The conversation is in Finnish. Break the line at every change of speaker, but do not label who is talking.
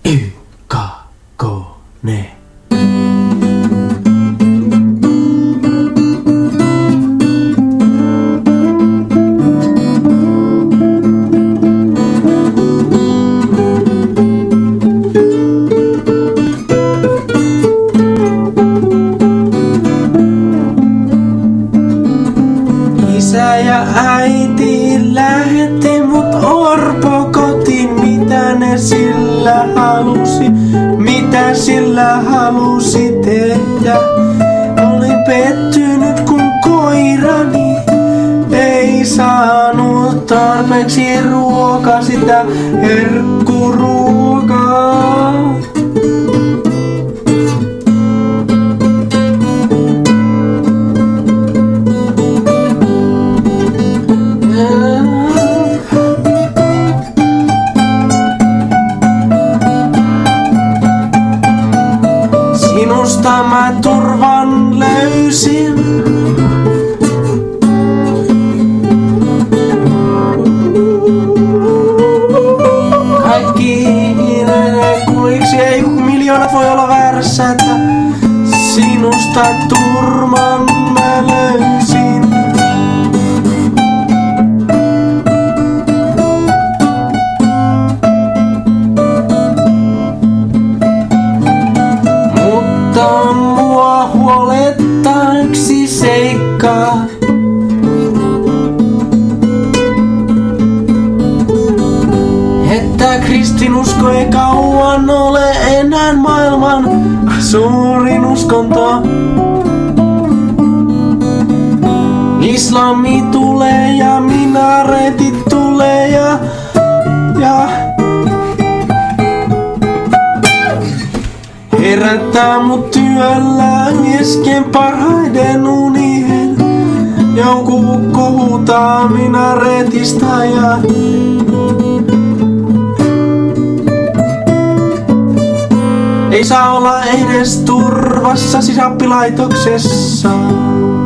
YKKne. Isä ja äiti lähetti mut orpo kotiin, mitä ne sillä halusi, mitä sillä halusi tehdä. Olin pettynyt kun koirani ei saanut tarpeeksi ruokaa, sitä herkkuruokaa. Sinusta mä turvan löysin. Kaikki kuiksi ei miljoonat voi olla väärässä, että sinusta turvan mä löysin. Mua huolettaa yksi seikka. Että kristinusko ei kauan ole enää maailman suurin uskonto. Islami tulee ja minaretit tulee ja herättää mut yöllä kesken parhaiden unien. Joku ukko huutaa minaretista ja ei saa olla edes turvassa sisäoppilaitoksessa.